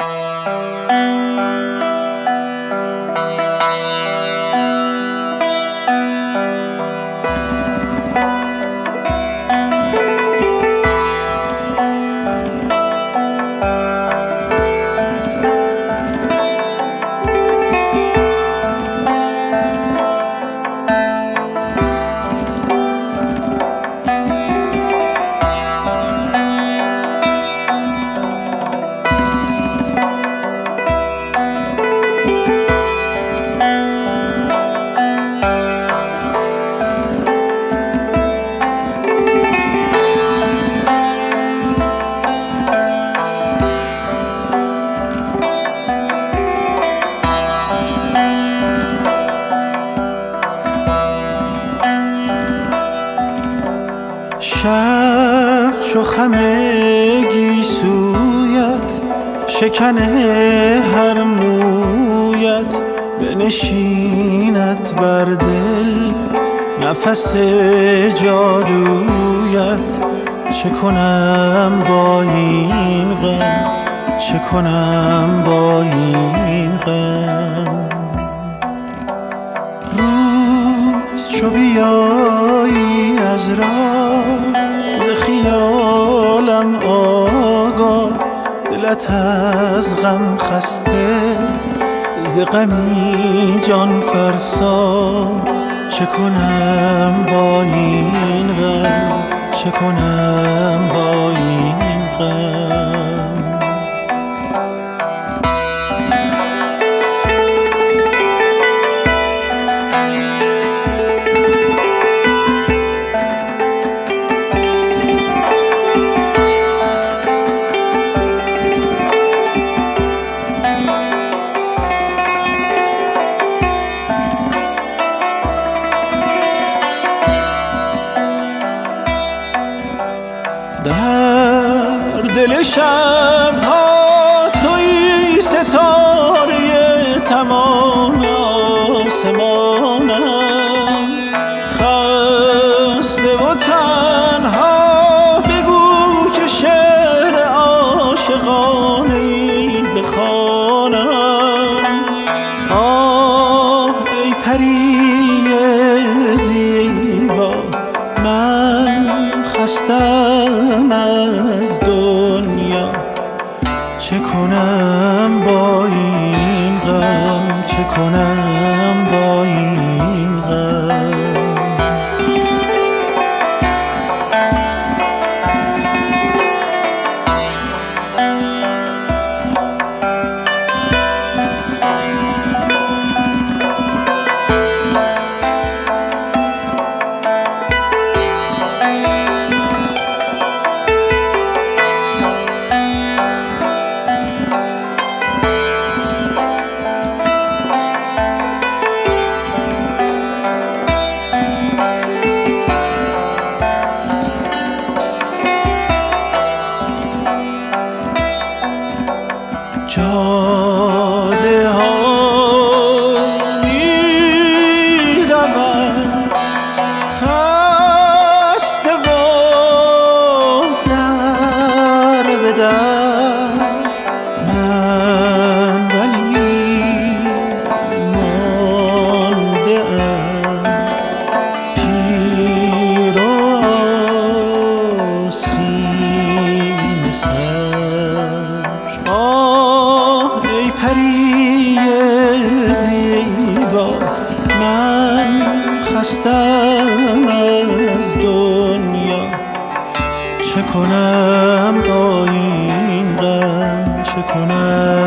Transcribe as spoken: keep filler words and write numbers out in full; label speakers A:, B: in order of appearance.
A: شب چو خم گیسویت شکنه هر مویت بنشیند بر دل نفس جادویت. چه کنم با این غم، چه کنم با این غم. روز چو بیایی از راه ز خیالم آگاه، دلت از غم خسته ز غمی جان فرسا. چه کنم با این غم، چه کنم با این غم. در دل شب‌ها تویی ستاره تمام آسمانم. خسته و تنها بگو که شعر عاشقانه‌ای بخوانم. آه ای پری زیبا، من خستم از دنیا. چه کنم با این غم، چه کنم با این غم. جاده ها می روم خسته و در به در، من ولی مانده ام پیر و آسیمه سر. آه ای پری زیبا، من خستم از دنیا. چه کنم با این غم، چه کنم